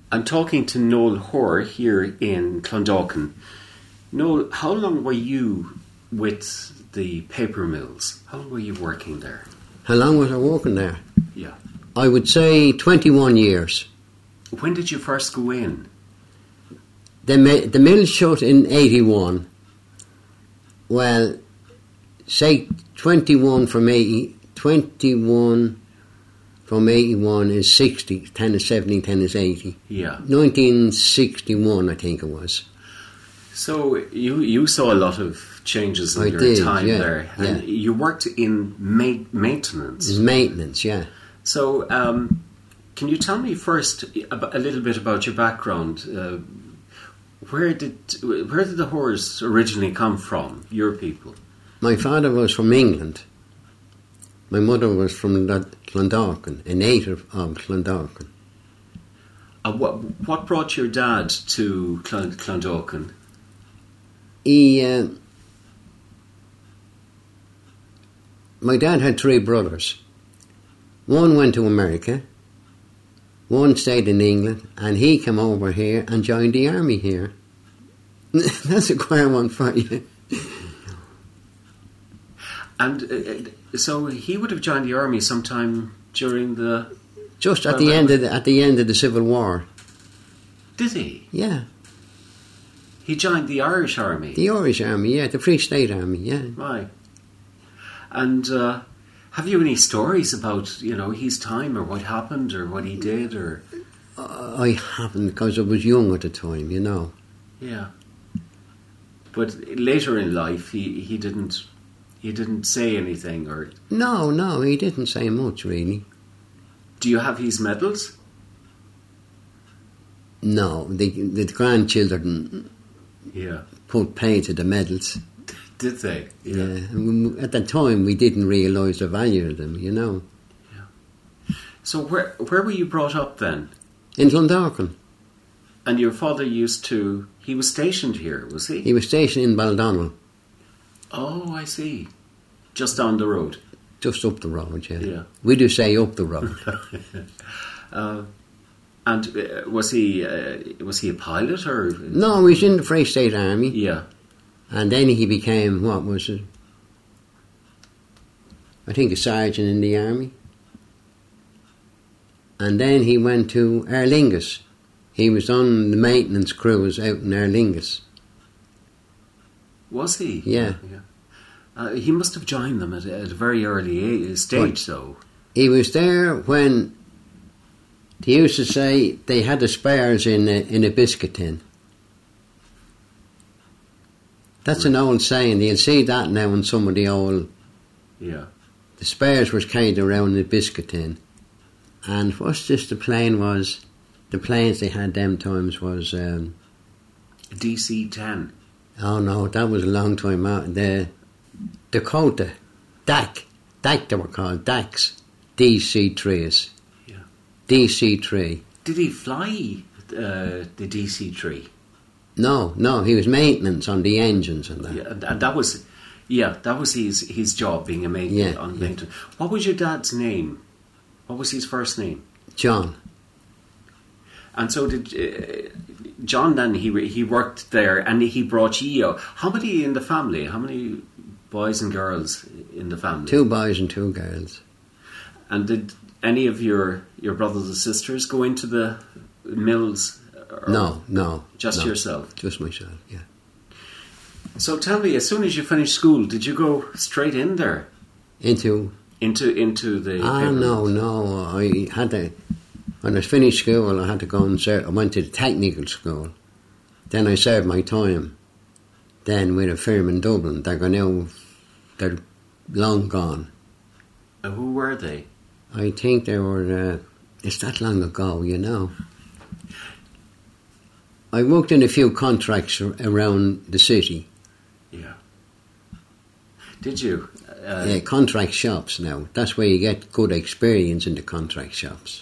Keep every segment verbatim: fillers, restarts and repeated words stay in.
I'm talking to Noel Hoare here in Clondalkin. Noel, how long were you with the paper mills? How long were you working there? How long was I working there? Yeah. I would say twenty-one years. When did you first go in? The, mi- the mill shut in eighty-one. Well, say twenty-one from eighty, twenty-one from eighty-one is sixty, ten is seventy, ten is eighty. Yeah. nineteen sixty-one, I think it was. So you you saw a lot of changes in I your did, time yeah, there. And yeah. you worked in ma- maintenance. It's maintenance, yeah. So um, can you tell me first a, a little bit about your background? Uh, where did where did the Hoares originally come from, your people? My father was from England. My mother was from Clondalkin, a native of Clondalkin. Uh, what, what brought your dad to Clon- Clondalkin? He, uh, my dad had three brothers. One went to America, one stayed in England, and he came over here and joined the army here. That's a queer one for you. And uh, so he would have joined the army sometime during the... Just at well, the well, end of the, at the end of the Civil War. Did he? Yeah. He joined the Irish Army? The Irish Army, yeah, the Free State Army, yeah. Right. And uh, have you any stories about, you know, his time or what happened or what he did or... Uh, I haven't, because I was young at the time, you know. Yeah. But later in life, he, he didn't he didn't say anything, or... No, no, he didn't say much, really. Do you have his medals? No, the, the grandchildren Yeah. put pay to the medals. Did they? Yeah. And at the time, we didn't realise the value of them, you know. Yeah. So where where were you brought up then? In Clondalkin. And your father used to... He was stationed here, was he? He was stationed in Baldonnel. Oh, I see. Just down the road. Just up the road, yeah. Yeah. We do say up the road. uh, and uh, was he uh, was he a pilot or? No, he was in the Free State Army. Yeah. And then he became, what was it? I think a sergeant in the army. And then he went to Aer Lingus. He was on the maintenance crews out in Aer Lingus. Was he? Yeah. yeah. Uh, he must have joined them at, a- at a very early age, stage, though. He was there when they used to say they had the spares in a, in a biscuit tin. That's an old saying. You'll see that now in some of the old... Yeah. The spares was carried around in a biscuit tin. And what's this the plane was... The planes they had them times was... Um, D C ten. oh no, that was a long time out. The Dakota. D A C. D A C they were called. D A Cs. D C threes. Yeah. D C three. Did he fly uh, the D C three? No, no, he was maintenance on the engines and that. Yeah, and, and that was... Yeah, that was his, his job, being a mate Yeah, on yeah. maintenance. What was your dad's name? What was his first name? John. And so did uh, John then, he he worked there and he brought you. How many in the family? How many boys and girls in the family? Two boys and two girls. And did any of your, your brothers and sisters go into the mills? Or No, no. Just no. yourself? Just myself, yeah. So tell me, as soon as you finished school, did you go straight in there? Into... Into into the... Ah, paper no, mills? no. I had to... When I finished school, I had to go and serve. I went to the technical school. Then I served my time. Then with a firm in Dublin. They're gone now... They're long gone. Uh, who were they? I think they were... Uh, it's that long ago, you know. I worked in a few contracts ar- around the city. Yeah. Did you? Uh, Yeah, contract shops now. That's where you get good experience in the contract shops.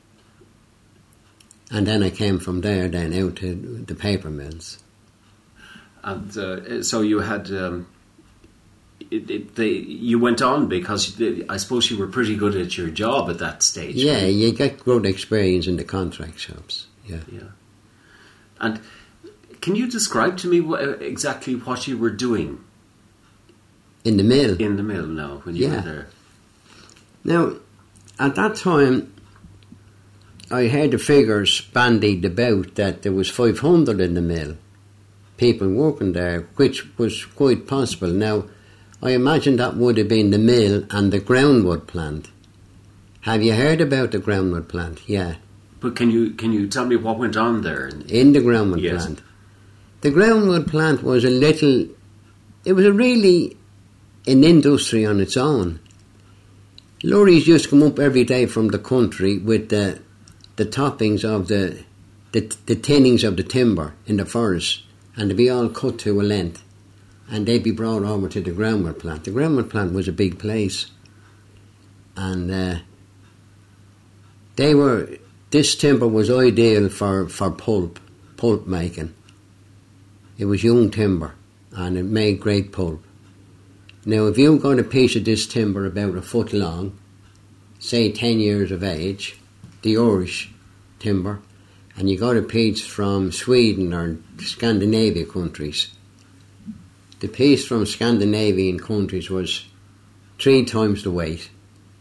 And then I came from there then out to the paper mills. And uh, so you had... Um, it, it, they, you went on because they, I suppose you were pretty good at your job at that stage. Yeah, right? you get good experience in the contract shops. yeah. Yeah. And can you describe to me what, exactly what you were doing In the mill. in the mill now when you Yeah. were there? Now, at that time, I heard the figures bandied about that there was five hundred in the mill, people working there, which was quite possible. Now, I imagine that would have been the mill and the groundwood plant. Have you heard about the groundwood plant? Yeah. But can you can you tell me what went on there? In the groundwood Yes. plant. The groundwood plant was a little, it was a really an industry on its own. Lorries used to come up every day from the country with the the toppings of the the, the tinnings of the timber in the forest, and they'd be all cut to a length, and they'd be brought over to the groundwood plant. The groundwood plant was a big place, and uh, they were. This timber was ideal for, for pulp, pulp making. It was young timber, and it made great pulp. Now, if you got a piece of this timber about a foot long, say ten years of age, the Irish timber, and you got a piece from Sweden or Scandinavia countries, the piece from Scandinavian countries was three times the weight.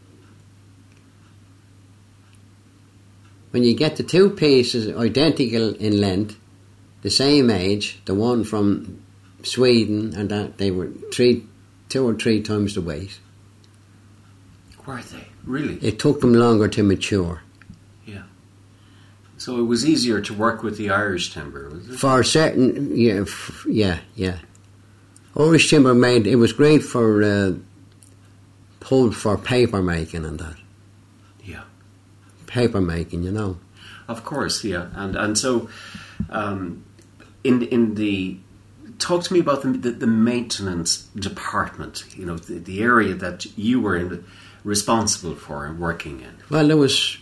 When you get the two pieces identical in length, the same age, the one from Sweden and that, they were three, two or three times the weight. Were they? Really? It took them longer to mature. Yeah. So it was easier to work with the Irish timber, was it? For certain, yeah, f- yeah, yeah. Irish timber made, it was great for uh, pulp for paper making and that. Yeah. Paper making, you know. Of course, yeah. And and so um, in in the talk to me about the the, the maintenance department, you know, the, the area that you were in, responsible for and working in. Well, there was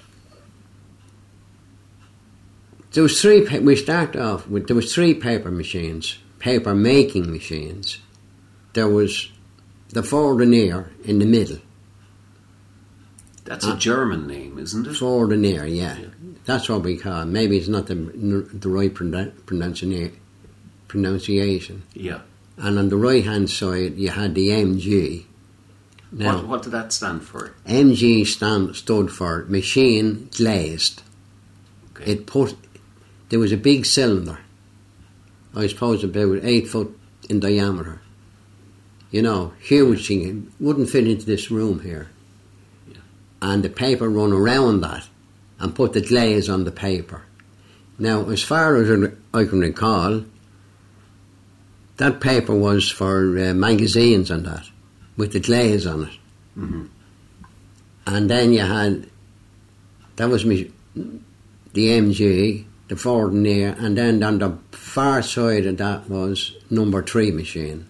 there was three. pa- We started off with there was three paper machines, paper making machines. There was the Fordonier in the middle. That's a German name, isn't it? Fordonier, yeah. Yeah. That's what we call it. Maybe it's not the the right pronuncia- pronunciation. Yeah. And on the right hand side, you had the M G. Now, What what did that stand for? M G stand, stood for machine glazed. Okay. It put there was a big cylinder, I suppose about eight foot in diameter. You know, huge thing. It wouldn't fit into this room here. Yeah. And the paper run around that and put the glaze on the paper. Now, as far as I can recall, that paper was for uh, magazines and that, with the glaze on it. Mm-hmm. And then you had, that was me, the M G, the Fordonier, and then on the far side of that was number three machine.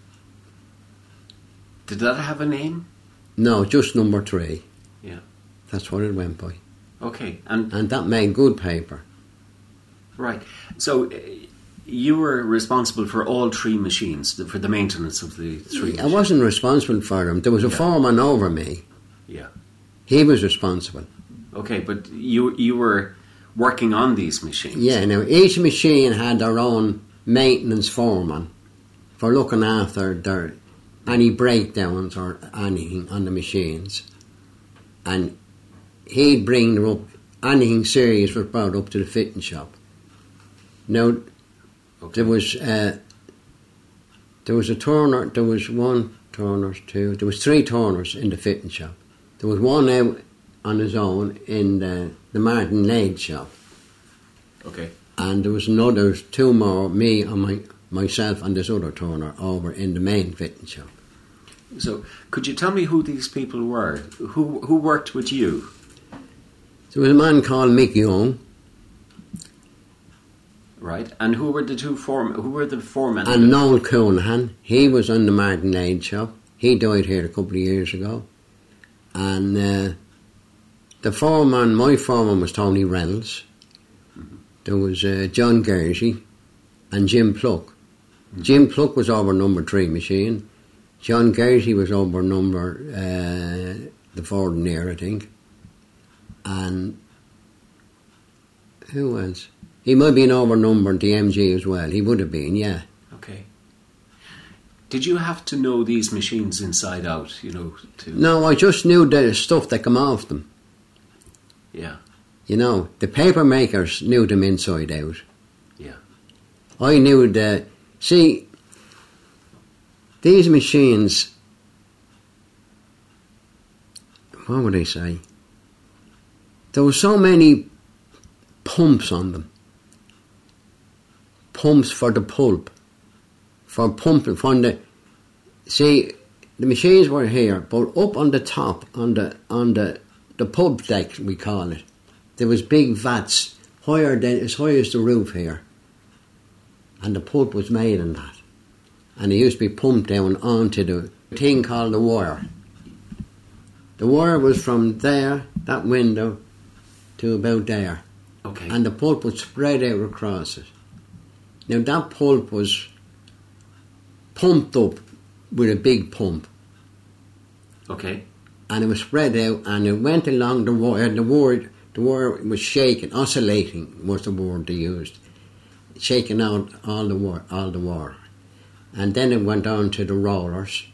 Did that have a name? No, just number three. Yeah. That's what it went by. Okay. And And that made good paper. right. So uh, you were responsible for all three machines, the- for the maintenance of the three. I machines. wasn't responsible for them. There was a Yeah. foreman over me. Yeah. He was responsible. Okay, but you you were working on these machines. Yeah, now each machine had their own maintenance foreman for looking after their any breakdowns or anything on the machines. And he'd bring them up, anything serious was brought up to the fitting shop. Now, Okay. there was uh, there was a turner, there was one turner, two, there was three turners in the fitting shop. There was one out on his own in the, the Martin Lade shop. Okay. And there was another, two more, me and my, myself and this other turner over in the main fitting shop. So, could you tell me who these people were? Who who worked with you? There was a man called Mick Young Right. And who were the two foremen? Who were the foremen? and Noel Coonahan. He was on the Martin Lade shop. He died here a couple of years ago. And uh, the foreman, my foreman was Tony Reynolds. Mm-hmm. There was uh, John Gersey and Jim Pluck. Mm-hmm. Jim Pluck was over number three machine. John Gersey was over number uh, the Fordonier, I think. And who else? He might have been overnumbered the M G as well. He would have been, yeah. Okay. Did you have to know these machines inside out, you know? To No, I just knew the stuff that come off them. Yeah. You know, the paper makers knew them inside out. Yeah. I knew the... See, these machines... What would I say? There were so many pumps on them. Pumps for the pulp. For pumping from the... See, the machines were here, but up on the top, on the on the, the pulp deck, we call it, there was big vats, higher than, as high as the roof here. And the pulp was made in that. And it used to be pumped down onto the thing called the wire. The wire was from there, that window, to about there. Okay. And the pulp was spread out across it. Now that pulp was pumped up with a big pump. Okay. And it was spread out and it went along the wire. The wire, the wire was shaking, oscillating was the word they used. Shaking out all the wire, all the wire. And then it went on to the rollers.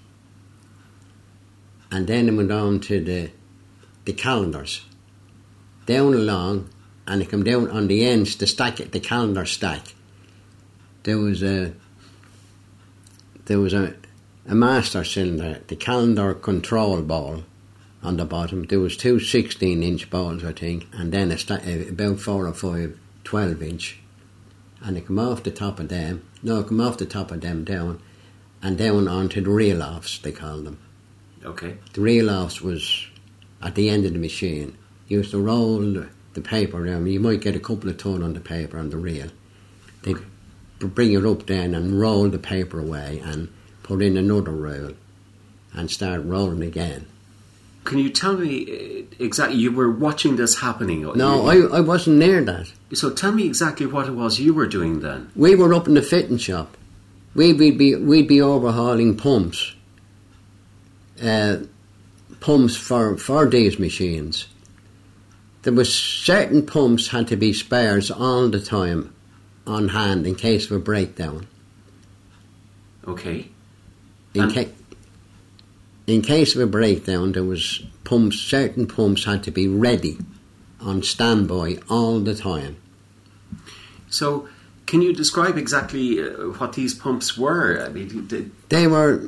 And then it went on to the the calendars. Down along, and it came down on the ends, the stack, the calendar stack. There was a there was a, a master cylinder, the calendar control ball on the bottom. There was two sixteen-inch balls, I think, and then a sta- about four or five twelve-inch. And it came off the top of them. No, it came off the top of them down, and down onto the reel-offs, they called them. Okay. The reel-offs was at the end of the machine. You used to roll the, the paper down. You might get a couple of ton on the paper on the reel. They'd Okay. bring it up then and roll the paper away and put in another roll and start rolling again. Can you tell me uh, exactly, you were watching this happening? No, You- I, I wasn't near that. So tell me exactly what it was you were doing then. We were up in the fitting shop. We'd be, be, we'd be overhauling pumps. Uh, pumps for, for these machines. There was certain pumps had to be spares all the time on hand in case of a breakdown. Okay. In, And- ca- in case of a breakdown, there was pumps. Certain pumps had to be ready, on standby all the time. So can you describe exactly uh, what these pumps were? I mean, did, They were.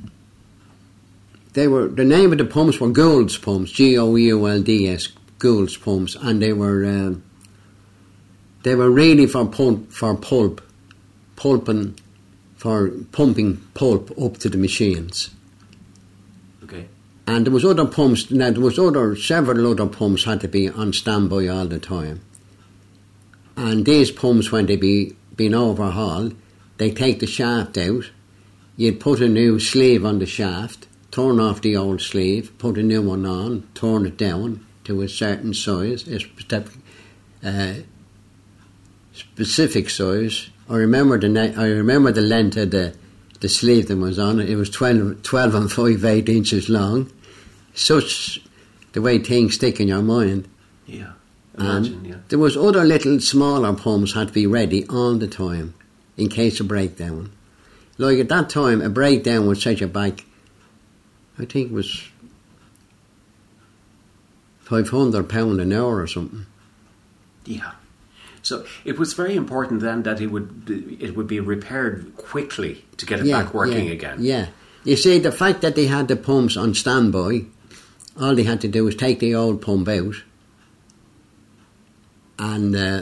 They were. The name of the pumps were Gould's pumps. G O U L D S. Gould's pumps, and they were. Um, they were really for pulp, for pulp, pulping, for pumping pulp up to the machines. okay. And there was other pumps. Now there was other several other pumps had to be on standby all the time. And these pumps, when they be been overhauled, they take the shaft out. You'd put a new sleeve on the shaft, turn off the old sleeve, put a new one on, turn it down to a certain size, a specific, uh, specific size. I remember the ne- I remember the length of the the sleeve that was on it. It was twelve, twelve and five eighth inches long. Such the way things stick in your mind. Yeah. And Imagine, yeah. there was other little smaller pumps had to be ready all the time in case of breakdown. Like at that time, a breakdown would set you back, I think it was five hundred pounds an hour or something. Yeah. So it was very important then that it would it would be repaired quickly to get it back working yeah, again. Yeah. You see, the fact that they had the pumps on standby, all they had to do was take the old pump out and uh,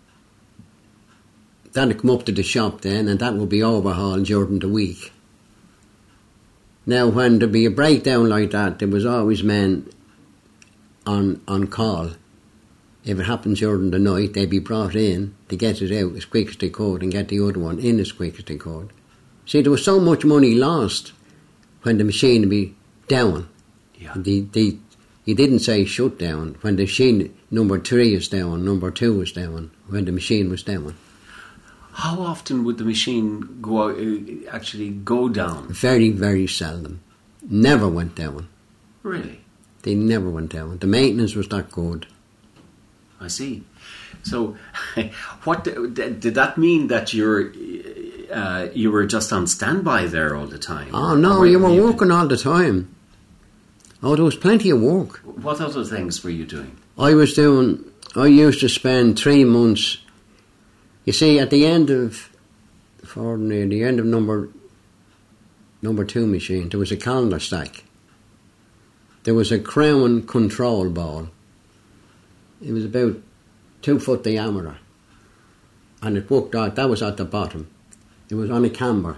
that'd come up to the shop then, and that would be overhauled during the week. Now, when there'd be a breakdown like that, there was always men on on call. If it happened during the night, they'd be brought in to get it out as quick as they could and get the other one in as quick as they could. See, there was so much money lost when the machine would be down. Yeah. The, the, you didn't say shut down. When the machine, number three is down, number two is down, when the machine was down. How often would the machine go uh, actually go down? Very, very seldom. Never went down. Really? They never went down. The maintenance was that good. I see. So, what did that mean? That you're uh, you were just on standby there all the time? Oh no, you were working all the time. Oh, there was plenty of work. What other things were you doing? I was doing. I used to spend three months. You see, at the end of, for near the end of number number two machine, there was a calendar stack. There was a crown control ball. It was about two foot diameter, and it worked out. That was at the bottom. It was on a camber.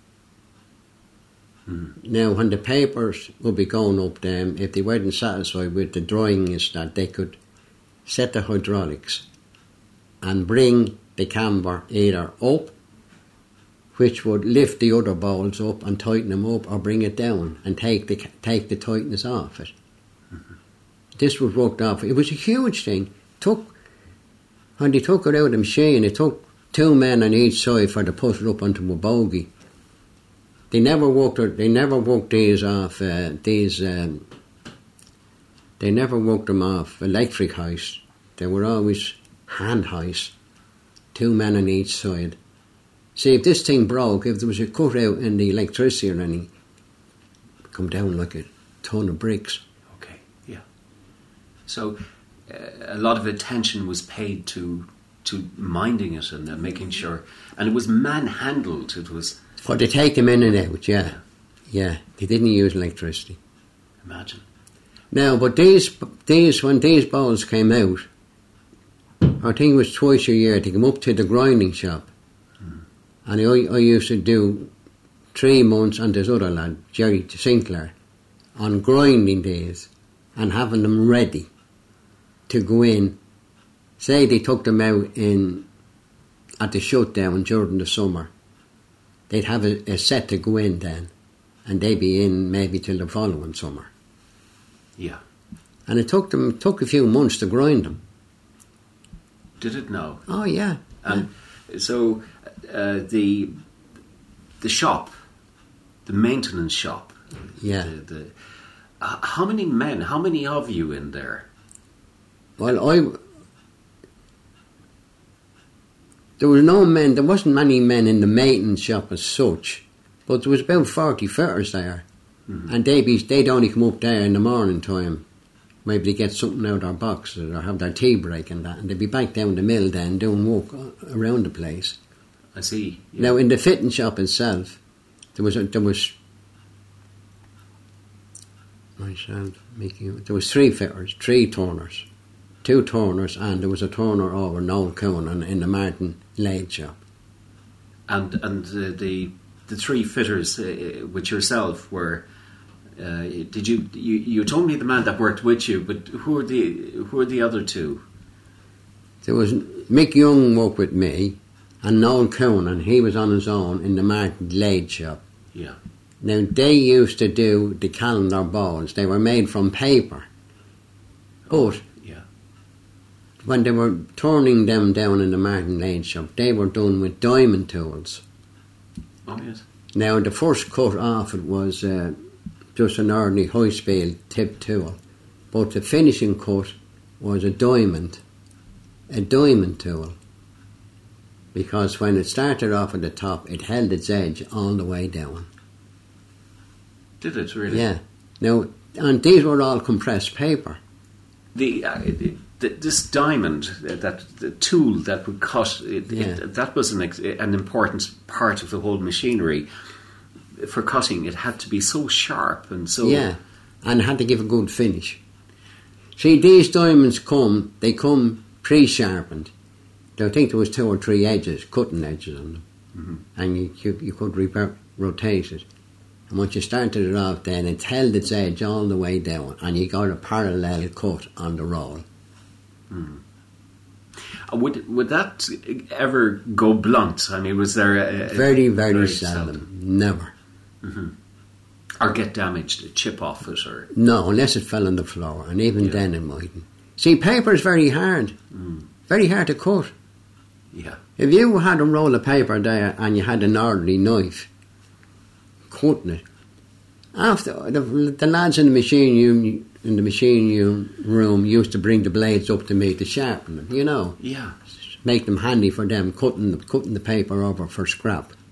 Mm. Now, when the papers would be going up them, if they weren't satisfied with the drawing is that they could set the hydraulics and bring the camber either up, which would lift the other balls up and tighten them up, or bring it down and take the take the tightness off it. Mm-hmm. This was worked off. It was a huge thing. Took when they took it out of the machine, it took two men on each side for to put it up onto a bogey. They never worked it. They never worked these off. Uh, these um, they never worked them off electric hoist. They were always hand hoist. Two men on each side. See, if this thing broke, if there was a cut out in the electricity or anything, it would come down like a ton of bricks. Okay, yeah. So uh, a lot of attention was paid to to minding it and uh, making sure, and it was manhandled. It was for to take them in and out. Yeah, yeah. They didn't use electricity. Imagine. Now, but these these when these balls came out, I think it was twice a year. They come up to the grinding shop. And I, I used to do three months on this other lad, Jerry Sinclair, on grinding days and having them ready to go in. Say they took them out in at the shutdown during the summer. They'd have a, a set to go in then, and they'd be in maybe till the following summer. Yeah. And it took them took a few months to grind them. Did it now? Oh, yeah. And yeah. so... Uh, the the shop, the maintenance shop. Yeah. The, the, uh, how many men? How many of you in there? Well, I there was no men. There wasn't many men in the maintenance shop as such, but there was about forty fitters there, mm-hmm. and they be they'd only come up there in the morning time. Maybe they get something out of their boxes or have their tea break and that, and they'd be back down the mill then doing work around the place. I see. Yeah. Now, in the fitting shop itself, there was a, there was myself making there was three fitters, three turners, two turners, and there was a turner over Noel Cowan in the Martin lathe shop. And and uh, the the three fitters uh, with yourself were. Uh, did you, you you told me the man that worked with you, but who are the who are the other two? There was Mick Young worked with me. And Noel Cowan, and he was on his own in the Martin lathe shop. Yeah. Now, they used to do the calendar balls. They were made from paper. But yeah. when they were turning them down in the Martin lathe shop, they were done with diamond tools. Oh, yes. Now, the first cut off it was uh, just an ordinary high-speed tip tool. But the finishing cut was a diamond, a diamond tool. Because when it started off at the top, it held its edge all the way down. Did it really? Yeah. Now, and these were all compressed paper. The, uh, the this diamond, uh, that the tool that would cut, it, yeah. it, that was an an important part of the whole machinery. For cutting, it had to be so sharp and so. Yeah, and had to give a good finish. See, these diamonds come, they come pre-sharpened. I think there was two or three edges, cutting edges on them, mm-hmm. and you, you you could re- rotate it. And once you started it off, then it held its edge all the way down, and you got a parallel cut on the roll. Mm. Uh, would would that ever go blunt? I mean, was there a, a very, very, very seldom. seldom, never, mm-hmm. or get damaged, chip off it, or no, unless it fell on the floor, and even yeah. then it mightn't. See, paper is very hard, mm. very hard to cut. Yeah. If you had a roll of paper there and you had an ordinary knife cutting it, after the, the lads in the machine, you in the machine room used to bring the blades up to me to sharpen them, you know. Yeah. Make them handy for them, cutting the, cutting the paper over for scrap.